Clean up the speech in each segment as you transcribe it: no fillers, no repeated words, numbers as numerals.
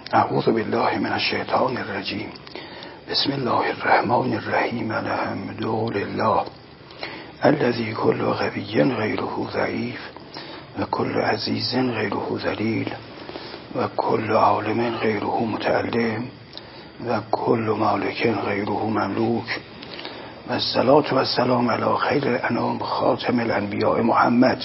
اعوذ بالله من الشیطان الرجیم. بسم الله الرحمن الرحیم. الحمد لله الذي كل قوي غيره ضعيف وكل عزيز غيره ذليل وكل عالم غيره متعلم وكل مالك غيره مملوك والصلاة والسلام على خير الأنام خاتم الأنبياء محمد.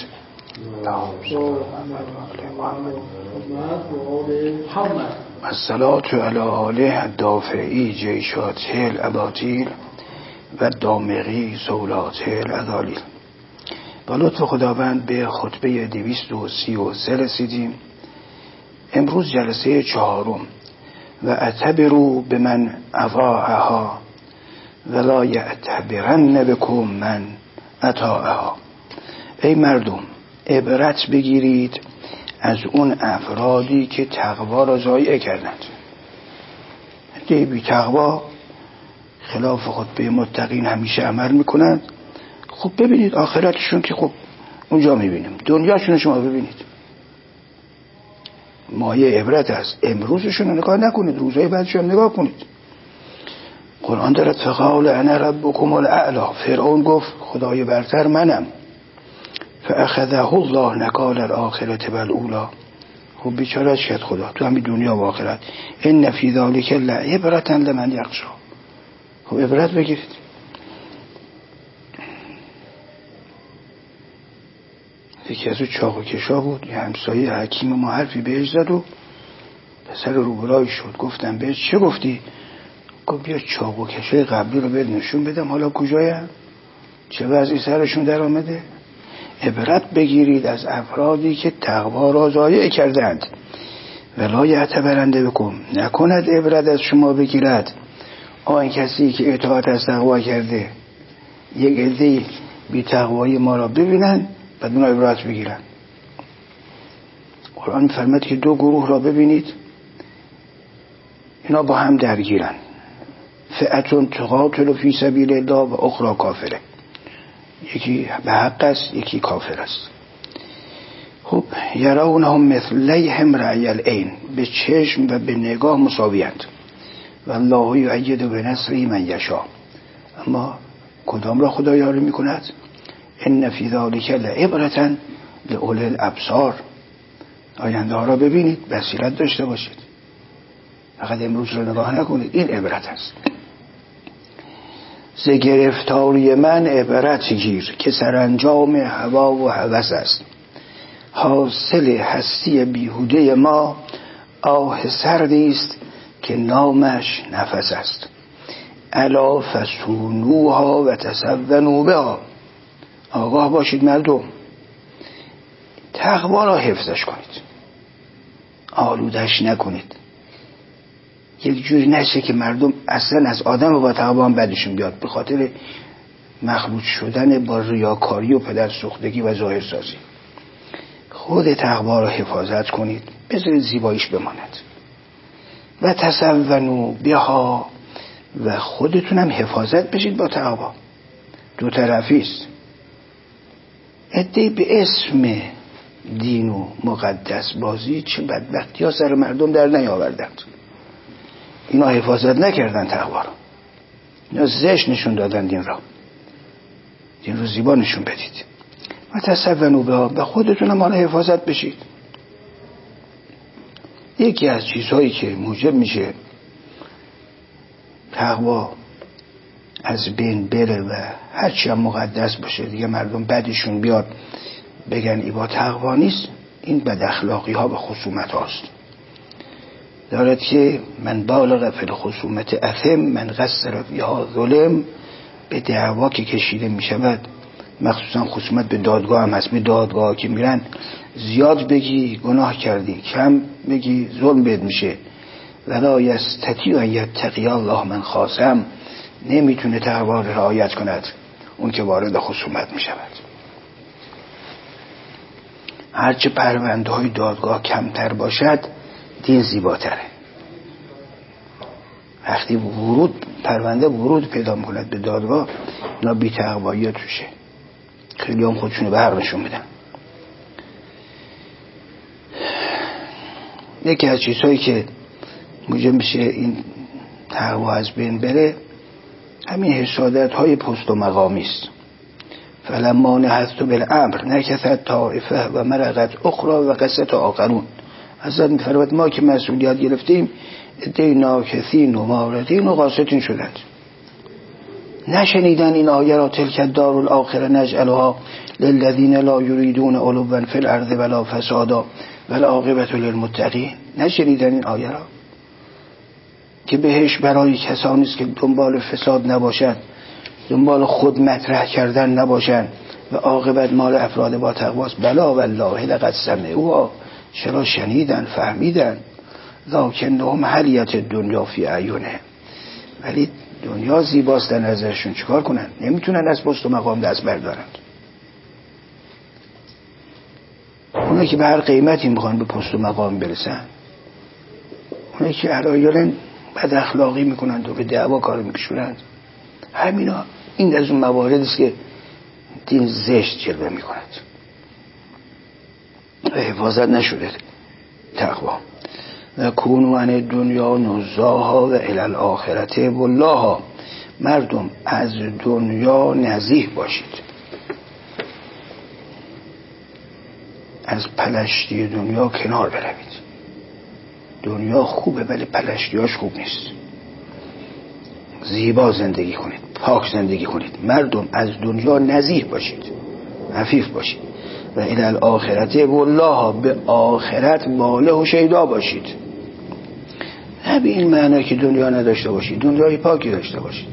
الصلاة على آله الدافعی جیشات الاباطیل و دامغی سولات العذالیل. با لطف خداوند به خطبه 233 رسیدیم. امروز جلسه 4 و اعتبروا به من اطاعها ولا یعتبرن بکم من اطاعها. ای مردم، عبرت بگیرید از اون افرادی که تقوا را ضایع کردند. بی تقوا خلاف خطبه متقین همیشه عمل میکنند. خب ببینید آخرتشون که خب اونجا میبینیم، دنیاشون شما ببینید مایه عبرت است. امروزشون رو نگاه نکنید، روزهای بعدشون نگاه کنید. قرآن دارد فقال انا ربکم الاعلی. فرعون گفت خدای برتر منم. فاخذه الله نکال الاخرة والاولی. خب بیچاره شد خدا تو همین دنیا و آخرت. ان فی ذلک لعبرة لمن یخشی. خب عبرت بگیرید. یکی از اون چاقو کشا بود، یه همسایه حکیم ما حرفی بهش زد و پسر روبرای شد. گفتم بهش چه گفتی؟ گفت بیا چاقو کشای قبلی رو بهت نشون بدم حالا کجایم، چه وضعی سرشون در آمده. عبرت بگیرید از افرادی که تقوا را ضایع کردند. ولا یعتبرن بکم، نکند عبرت از شما بگیرد آن کسی که اطاعت از تقوا کرده. یک عده بی تقوایی ما را ببینن بعد اونا عبرت بگیرن. قرآن می‌فرماید که دو گروه را ببینید اینا با هم درگیرن. فئة تقاتل فی سبیل الله و اخری کافره. یکی به حق است یکی کافر است. خب یرونهم مثلیهم رأی العین، به چشم و به نگاه مساویند. والله یؤید بنصره من یشاء. اما کدام را خدا یاری میکند؟ ان فی ذلک لعبرة لأولی الابصار. آینده ها را ببینید، بصیرت داشته باشید، فقط امروز را نگاه نکنید. این عبرت است. ز گرفتاری من عبرت گیر که سرانجام هوا و هوس است. حاصل هستی بیهوده ما آه سردی است که نامش نفس است. الا فسونوها و تسونوا بها. آگاه باشید مردم، تقوا را حفظش کنید، آلودش نکنید. یک جوری نشه که مردم اصلا از آدم با تقوا هم بدشون بیاد به خاطر مخلوط شدن با ریاکاری و پدرسوختگی و ظاهرسازی. خود تقوا را حفاظت کنید، بذارید زیباییش بماند. و تسونوا بها، و خودتون هم حفاظت بشید با تقوا. دو طرفی است. عده‌ای به اسم دین و مقدس بازی چه بدبختی ها سر مردم در نیاوردند. اینا حفاظت نکردن تقوا را، اینا زشت نشون دادن دین را. دین رو زیبا نشون بدید. و تسونوا بها، به خودتون هم حالا حفاظت بشید. یکی از چیزهایی که موجب میشه تقوا از بین بره و هرچی هم مقدس باشه دیگه مردم بدشون بیاد بگن ای با تقوا نیست، این بد اخلاقی ها و خصومت هاست. دارد که من بالغ فی الخصومت اثم من قصر فیها ظلم. به دعوا که کشیده می شود، مخصوصا خصومت به دادگاه هم هست، به دادگاه که میرن زیاد بگی گناه کردی، کم بگی ظلم بهت میشه. ولا یستطیع ان یتقی الله من خاصم، نمیتونه تقوا را رعایت کند اون که وارد خصومت میشود. هرچه پرونده های دادگاه کمتر باشد دین زیباتره. وقتی پرونده ورود پیدا میکند به دادگاه، اینا بی تقوایی توشه، خیلی هم خودشونو به حق نشون میدن. یکی از چیزهایی که موجب میشه این تقوا از بین بره، همین حسادت های پست و مقامی است. فلما نهضت بالامر نکثت طائفه و مرقت اخرى و قست آخرون. حضرت میفرماید ما که مسئولیت گرفتیم عده ناکثین و ماردین و قاستین شدند. نشنیدن این آیه را تلک الدار الاخره نجعلها للذین لا یریدون علوا فی الارض ولا فسادا والعاقبة للمتقین. نشنیدن این آیه را که بهش برای کسانی است که دنبال فساد نباشند، دنبال خود مطرح کردن نباشند و عاقبت مال افراد با تقواست. بلا والله لقد سمعوا. چرا شنیدن، فهمیدن. لکنهم حلیت دنیا فی اعینهم. ولی دنیا زیباست در نظرشون، چیکار کنن؟ نمیتونن از پست و مقام دست بردارند. اونایی که به هر قیمتی میخوان به پست و مقام برسن، اونایی که علایالن بد اخلاقی میکنند و به دعوا کار میکشونند، همینا این از اون مواردی است که دین زشت جلوه میکند و حفاظت نشده تقوا. و کونوا عن دنیا نزاها و الی الاخرة والله. مردم از دنیا نزیه باشید، از پلشتی دنیا کنار بروید. دنیا خوبه ولی پلشتیاش خوب نیست. زیبا زندگی کنید، پاک زندگی کنید. مردم از دنیا نزیه باشید، عفیف باشید. و الی الاخرة والله. به آخرت واله و شیدا باشید. نه به این معنی که دنیا نداشته باشید، دنیای پاکی داشته باشید.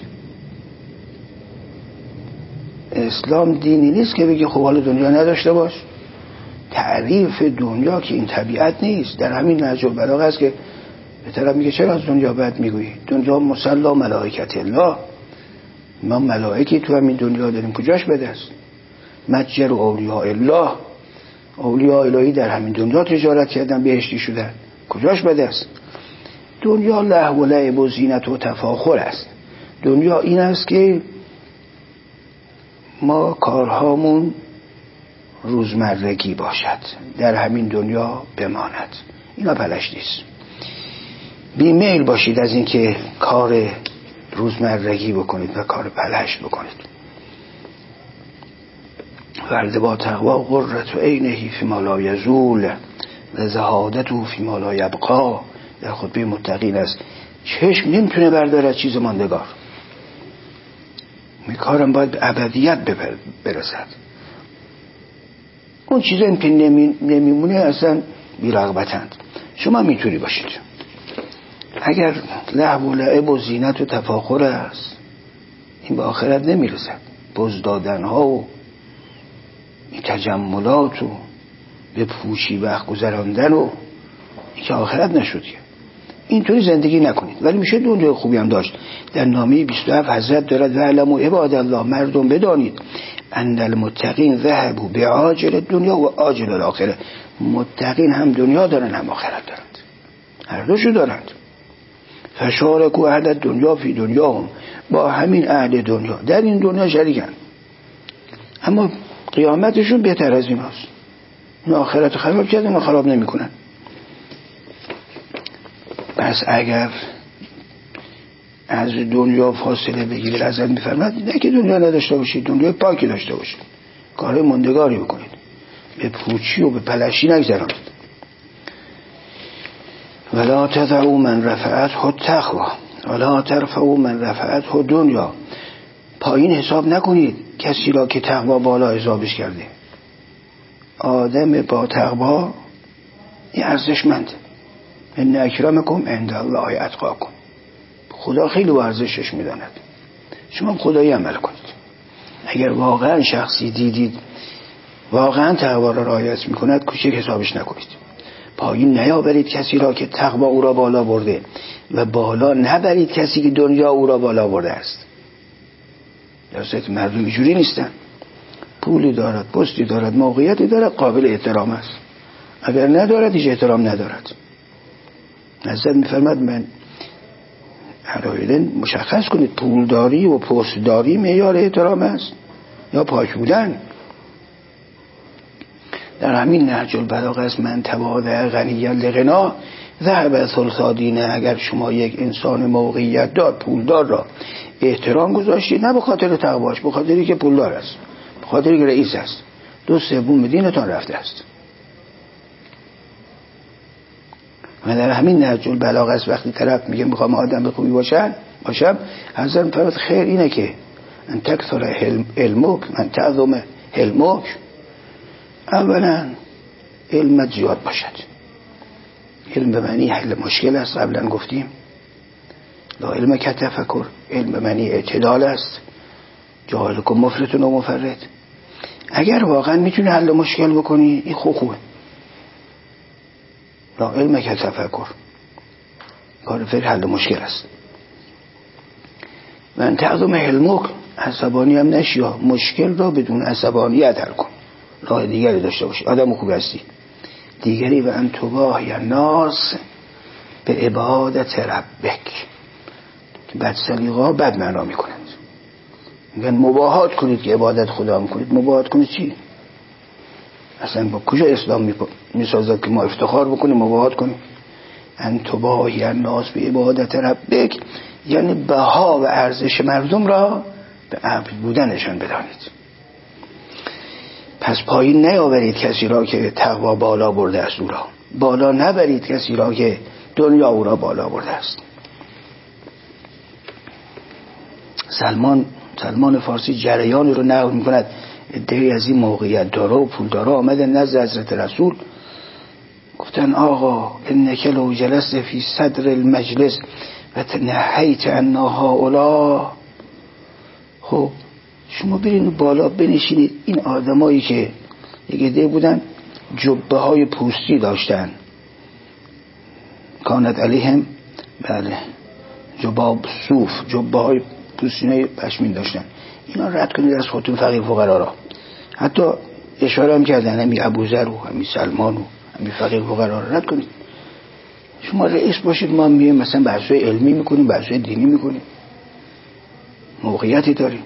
اسلام دینی نیست که بگی خب حالا دنیا نداشته باش. تعریف دنیا که این طبیعت نیست. در همین نهج البلاغه است که به طرف میگه چرا از دنیا بد میگویی؟ دنیا مصلا ملائکت الله. ما ملائکی تو همین دنیا داریم، کجاش بده است؟ متجر اولیاء الله. اولیاء الهی در همین دنیا تجارت کردن، بهشتی شدن، کجاش بده است؟ دنیا لهو و لعب و زینت و تفاخر است. دنیا این است که ما کارهامون روزمرگی باشد، در همین دنیا بماند. اینا پلشتی است. بیمیل باشید از این که کار روزمرگی بکنید و کار پلشت بکنید. فرد با تقوا قرة عینه فیما لا یزول و زهادته فیما لا یبقا. در خطبه متقین است. چشم نمیتونه بردارد چیز ماندگار. می کارم باید به ابدیت برسد. اون چیزی که نمیمونه اصلا بی‌رغبتند. شما میتونی باشید. اگر لهو و لعب و زینت و تفاخر است، این به آخرت نمیرسد. بزدادن ها و این تجملات و به پوچی وقت گذراندن و این که آخرت نشد. اینطوری زندگی نکنید. ولی میشه دنیای خوبی هم داشت. در نامه 27 حضرت دارد و علموا عباد الله. مردم بدانید ان المتقین ذهبوا بعاجل دنیا و آجل الاخره. متقین هم دنیا دارن هم آخرت دارند، هر دوشو دارند. فشارکوا اهل دنیا فی دنیا هم. با همین اهل دنیا در این دنیا شریکن، اما قیامتشون بهتر از این هست. این آخرت خراب کردن و خراب نمی کنن. پس اگر از دنیا فاصله بگیرید، ازت میفرماد نه که دنیا نداشته باشید، دنیا پاکی داشته باشید، کار ماندگاری بکنید، به پوچی و به پلشی نگذرانید. ولا تدعوا من رفعته التقوى ولا ترفعوا من رفعته دنیا. پایین حساب نکنید کسی را که تقوا بالا حسابش کرده. آدم با تقوا این ارزشمنده. ان اکرمکم عند الله اتقاکم. خدا خیلی با ارزشش میداند. شما خدایی عمل کنید. اگر واقعا شخصی دیدید واقعا تقوا را رعایت میکند، کوچک حسابش نکنید. پایین نیاورید کسی را که تقوا او را بالا برده و بالا نبرید کسی که دنیا او را بالا برده است. درسته که مردم اینجوری نیستن. پولی دارد، پستی دارد، موقعیتی دارد، قابل احترام است. اگر ندارد هیچ احترام ندارد. حضرت میفرماد من علایالدین مشخص کنید پولداری و پستداری معیار احترام است یا پاک بودن. در همین نهج البلاغه است من تواضع غنیا لغنا ذهب ثلث دینه. اگر شما یک انسان موقعیت دار پولدار را احترام گذاشتی، نه به خاطر تقواش، به خاطری که پولدار است، به خاطری که رئیس است، 2/3 دینتان رفته است. و در همین نهج البلاغه است وقتی طرف میگه میخوام آدم خوبی باشم، حضرت فرمود خیر اینه که ان تکثر علمک من تعظم حلمک. اولا علمت زیاد باشد. علم به معنی حل مشکل است، قبلا گفتیم. لا علم که تفکر، علم به معنی اعتدال است. جاهل کن مفرط و مفرط. اگر واقعا میتونی حل مشکل بکنی این خوبه. لا علم که تفکر، کار فکر حل مشکل است. من تعظم حلمک، عصبانی هم نشی، مشکل را بدون عصبانیت حل کن، راه دیگری داشته باشی، آدم خوب هستی. دیگری و ان تباهی الناس به عبادت ربک، که بد سلیقه‌ها بد معنا میکنند. میگن مباهات کنید که عبادت خدا میکنید. مباهات کنید چی؟ اصلا با کجا اسلام میسازد که ما افتخار بکنیم مباهات کنیم؟ ان تباهی الناس به عبادت ربک یعنی بها و ارزش مردم را به عبد بودنشان بدانید. پس پایین نیاورید کسی را که تقوا بالا برده است، او را بالا نبرید کسی را که دنیا او را بالا برده است. سلمان فارسی جریانی رو نقل می‌کند. عده‌ای از این موقعیت دارا و پول دارا آمدن نزد حضرت رسول، گفتن آقا انک لو جلست فی صدر المجلس و تنحیت عنا هؤلاء، خب شما برین بالا بنشینید. این آدمایی که یک عده بودن جبه های پوستی داشتن، کانت علیهم، بله، جباب صوف، جبه های پوستینای پشمین داشتن، اینا رد کنید از خودتون فقیر فقرا را. حتی اشاره هم کردن همین ابوذر و همین سلمان و همین فقیر فقرا را رد کنید. شما رئیس باشید، ما میایم مثلا بحث‌های علمی میکنیم، بحث‌های دینی میکنیم، موقعیتی داریم.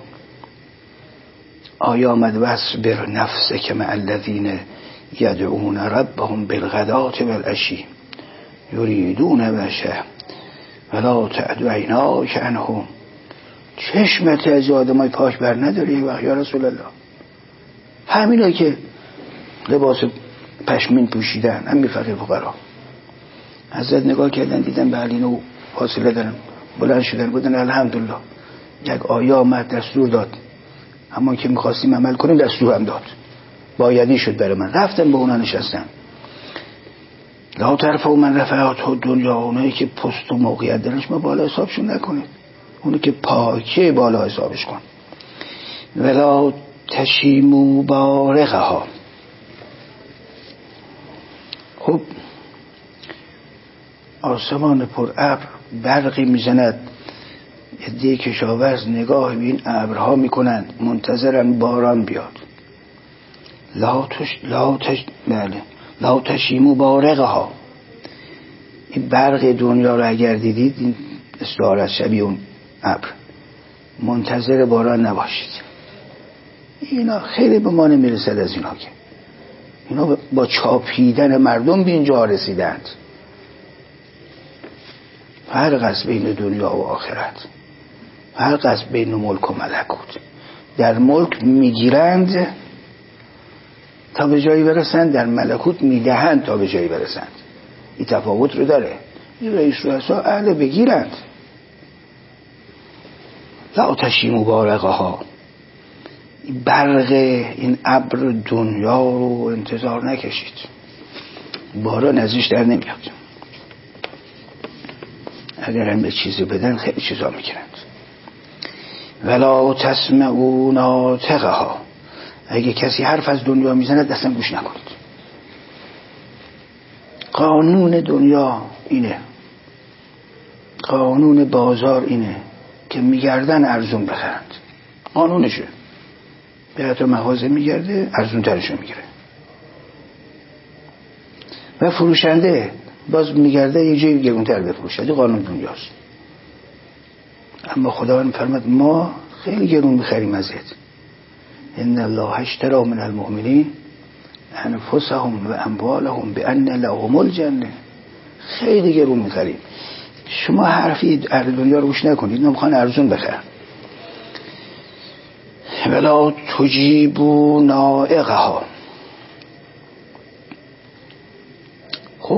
آیا آمد واصبر نفسک مع الذین یدعون ربهم بالغداة والعشی یریدون وجهه ولا تعد عیناک عنهم. چشمت از آدمای پاک بر نداری یا رسول الله؟ همینایی که لباس پشمین پوشیدن، همین فقیر فقرا. حضرت نگاه کردن دیدن به اینو فاصله دارن، بلند شدن بودن الحمدلله. یک آیه آمد دستور داد، اما که میخواستیم عمل کنیم دستور هم داد، بایدی شد برای من. رفتم به اونا نشستم. لا ترفعوا من رفعت دنیا، اونایی که پست و موقعیت دارن شما بالا حسابشون نکنید، اونی که پاکه بالا حسابش کن. ولا تشیموا بارقها. خب آسمان پر ابر، برقی میزند، عده کشاورز نگاه به این ابرها میکنند، منتظرن باران بیاد. لا تشیموا بارقها. این برق دنیا رو اگر دیدید، این استعاره شبیه اون ابر، منتظر باران نباشید. اینا خیلی به ما نمیرسد از اینا، که اینا با چاپیدن مردم به اینجا رسیدند. فرق است بین دنیا و آخرت، فرق است بین ملک و ملکوت. در ملک میگیرند تا به جایی برسند، در ملکوت میدهند تا به جایی برسند. این تفاوت رو داره. این رئیس رؤسا اهل بگیرند. لا تشیموا بارقها. برق این ابر دنیا رو انتظار نکشید، باران ازش در نمیاد. اگر هم به چیزی بدن خیلی چیزا میگیرند. ولا تسمعوا ناطقها. اگه کسی حرف از دنیا میزنه اصلا گوش نکنید. قانون دنیا اینه، قانون بازار اینه که میگردن ارزون بخرند. قانونشه. به تو مغازه میگرده ارزون ترشو میگیره، و فروشنده باز میگرده یه جایی گرونتر بفروشه. قانون دنیاست. اما خداوند فرمود ما خیلی گرون میخریم ازت. ان الله اشتری من المؤمنین انفسهم و اموالهم بان لهم الجنه. خیلی گرون میخریم. شما حرفی اهل دنیا رو گوش نکنید، اینا میخوان ارزون بخرن. ولا تجیبوا نائقها. خب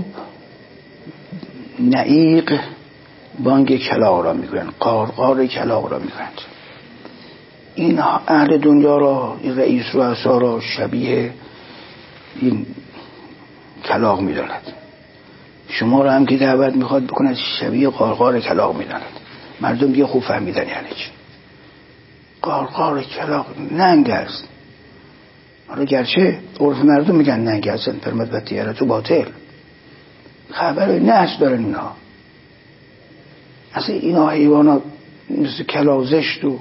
نعیق بانگ کلاغ را میگویند، قارقار کلاغ را میگویند. این اهل دنیا را، این رئیس رؤسا را شبیه این کلاغ میداند. شما را هم که دعوت میخواد بکند شبیه قارقار کلاغ میداند. مردم دیگه خوب فهمیدن یعنی چی. قارقار کلاغ ننگ است. حالا گرچه عرف مردم میگن ننگ است، فرمت و تیارت و باطل، خبر نحس دارن اینا. اصلا اینا حیوانا مثل کلاغ زشت و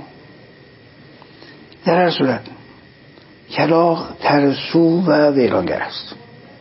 در هر صورت کلاغ ترسو و ویرانگر است.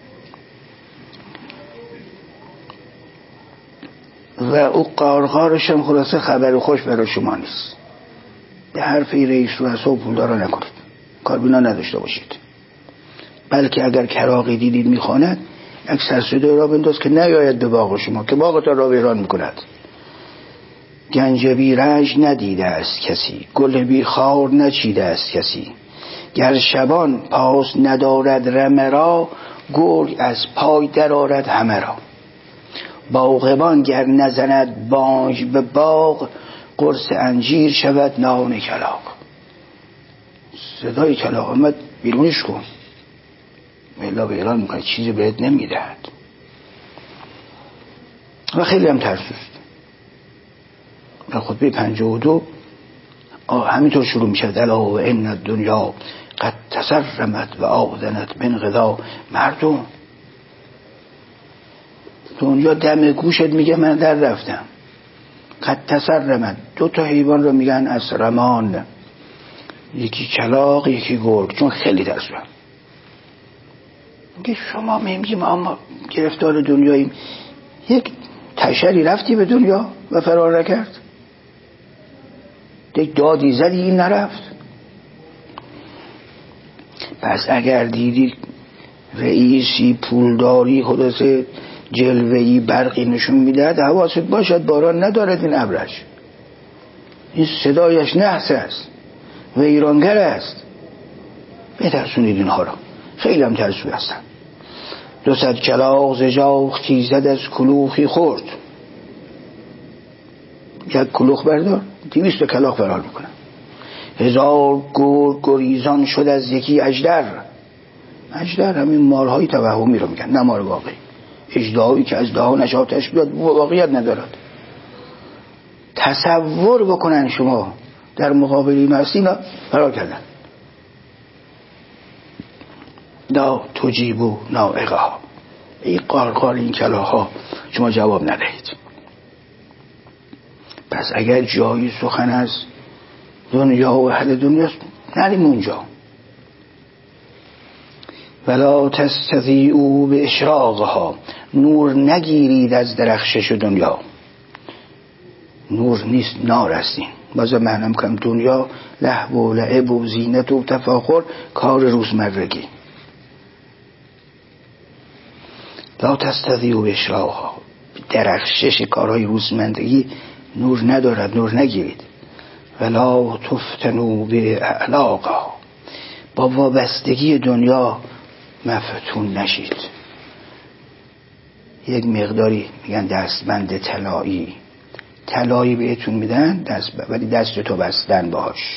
و او قارقارش هم خلاصه خبر خوش برای شما نیست. به حرفی رئیس رؤسا و پولدارا نکنید، کاربینا نداشته باشید. بلکه اگر کلاغی دیدید میخواند یک سرسده را بنداز که نیاید به باغ شما، که باغ تا را ویران میکند. گنج بی رنج ندیده است کسی، گل بی خار نچیده است کسی. گر شبان پاس ندارد رمه را، گرگ از پای درآرد همه را. باغبان گر نزند بانگ به باغ، قرص انجیر شود نان کلاغ. صدای کلاغ آمد بیرونش کن، ملا به ایران میکنه، چیزی بهت نمیدهد. و خیلی هم ترسوست. در خطبه 52 همینطور شروع میشه: الا و ان الدنیا قد تسرمت و آذنت من غذا. مردم، دنیا دم گوشت میگه من در رفتم. قد تسرمت، 2 تا حیوان رو میگن اسرمان، یکی کلاغ یکی گرگ، چون خیلی ترسوان. میگه شما میگیم اما گرفتار دنیاییم. یک تشری رفتی به دنیا و فرار نکرد؟ یک دادی زدی این نرفت؟ پس اگر دیدی رئیسی پولداری خلاصه جلوهی برقی نشون میدهد، حواست باشد باران ندارد این ابرش، این صدایش نحس است و ایرانگر است. بترسونید اینها را، خیلی هم ترسوی هستن. 200 کلاغ ز جاخ خیزد از کلوخی خورد. یک کلوخ بردار 200 کلاغ فرار میکنن. 1000 گرگ گریزان شد از یکی اژدر. اژدر همین مارهای توهمی رو میگن، نه مار واقعی. اژدهایی که از دهانش آتش بیاد واقعیت ندارد. تصور بکنن شما در مقابل این هستینا فرار کردن. لا تجیبوا نائقها. این قارقار این کلاغ‌ها شما جواب ندهید. پس اگر جایی سخن از دنیا و اهل دنیاست نریم اونجا. ولا تستضیئوا باشراقها. نور نگیرید از درخشش دنیا. نور نیست، نار هستین. بازم معنی میکنم دنیا لهو و لعب و زینت و تفاخر، کار روزمرگی. لا تستضیئوا باشراقها، درخشش کارهای روزمرگی نور ندارد، نور نگیرید. ولا تفتنوا باعلاقها، با وابستگی دنیا مفتون نشید. یک مقداری میگن دستبند طلایی بهتون میدن، ولی دست تو بستن باش.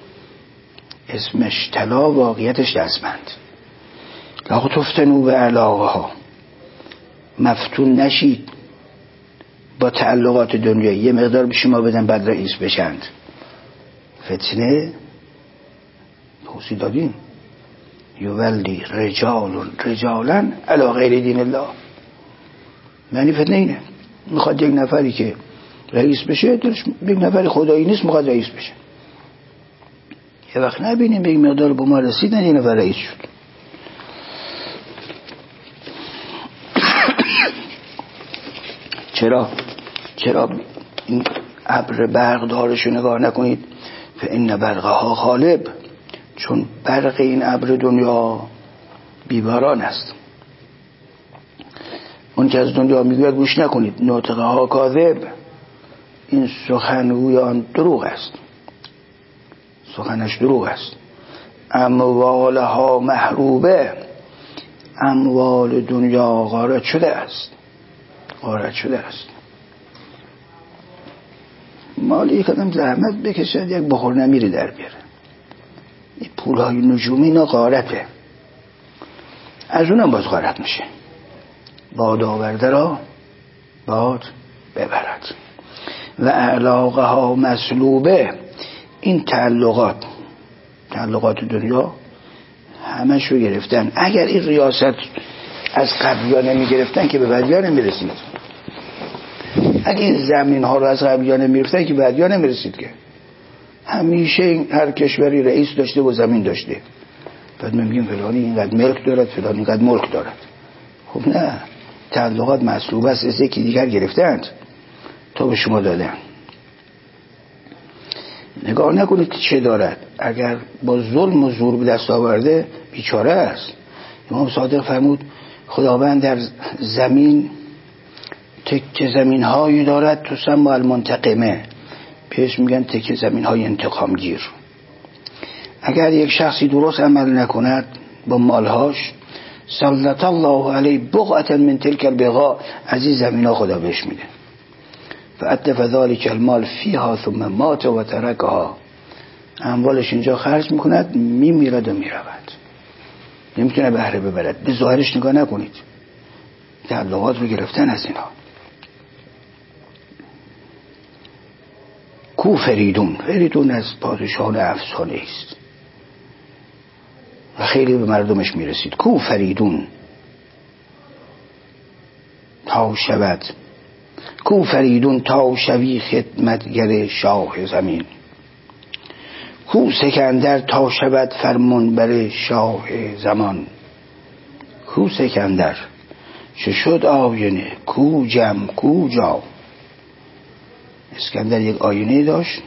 اسمش طلا، واقعیتش دستبند. لا تفتنوا باعلاقها، مفتون نشید با تعلقات دنیایی. یه مقدار به شما بدن بعد رئیس بشند. فتنه توصیح دادیم یولی رجالا علی غیر دین الله. معنی فتنه اینه، میخواد یک نفری که رئیس بشه، یک نفری خدایی نیست میخواد رئیس بشه. یه وقت نبینیم به یک مقدار به ما رسیدن یه نفر رئیس شد. چرا این ابر برق دارشو نگاه نکنید؟ فإن برقها غالب، چون برق این ابر دنیا بیباران است. اون که از دنیا میگوید گوش نکنید. ناطقها کاذب، این سخنگوی آن دروغ است، سخنش دروغ است. اموالها محروبه، اموال دنیا غارت شده است، غارت شده است. مال یک آدم زحمت بکشد یک بخور نمیری در بیاره. این پولهای نجومی اینا غارته، از اونم باز غارت میشه. باد آورده را باد ببرد. و اعلاقها مسلوبه، این تعلقات دنیا همش رو گرفتن. اگر این ریاست از قبلی‌ها نمی گرفتن که به بعدی‌ها نمی رسید. اگر این زمین ها رو از قبلی‌ها نمی گرفتن که به بعدی‌ها نمی رسید. که همیشه هر کشوری رئیس داشته و زمین داشته، بعد ما میگیم فلانی اینقدر ملک دارد، فلانی اینقدر ملک دارد. خب نه، تعلقات مسلوب است، از یکی دیگر گرفتند تا به شما دادن. نگاه نکنید که چه دارد. اگر با ظلم و زور به دست آورده بیچاره است. امام صادق فرمود خداوند در زمین تکه زمین هایی دارد تسمى المنتقمه، پیش میگن تکه زمین های انتقام گیر. اگر یک شخصی درست عمل نکند با مالهاش، سلط الله علیه بقعة من تلک البقاع، از این زمین ها خدا بهش میده. فأتف ذلك المال فيها ثم مات و ترکها، اموالش اینجا خرج میکند، میمیرد و میرود، نمیتونه بهره ببرد. به ظاهرش نگاه نکنید، تعلقات رو گرفتن از اینا. کو فریدون، فریدون از پادشاهان افسانه است و خیلی به مردمش میرسید. کو فریدون تا شود، کو فریدون تا شوی خدمتگر شاه زمین، کو سکندر تا شود فرمان بر شاه زمان. کو سکندر چه شد آینه، کو جم کو جام. اسکندر یک آینه داشت،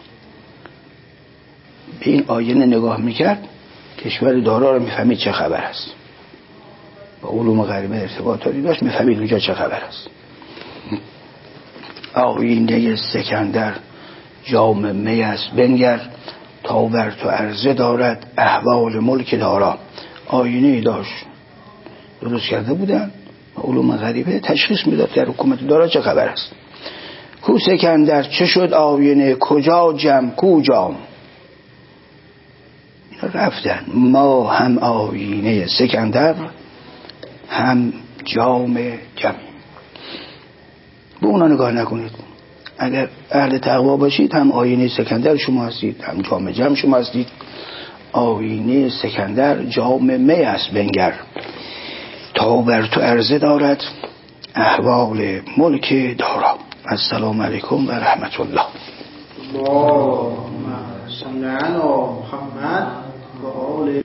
به این آینه نگاه میکرد، کشور دارا رو میفهمید چه خبر است. با علوم غریبه ارتباطاتی داشت، میفهمید اونجا چه خبر است. آینه سکندر جام می است بنگر، تا بر تو عرضه دارد احوال ملک دارا. آینه داشت، درست کرده بودن، علوم غریبه تشخیص میداد در حکومت دارا چه خبر است. کو سکندر چه شد آینه، کجا جم کو جام. رفتن، ما هم آینه سکندر هم جام جم. به اونا نگاه نکنید. اگر اهل تقوا باشید هم آینه سکندر شما هستید، هم جام جم شما هستید. آینه سکندر جام می است بنگر، تا بر تو عرضه دارد احوال ملک دارا. السلام علیکم و رحمت الله. اللهم صل علی محمد و آل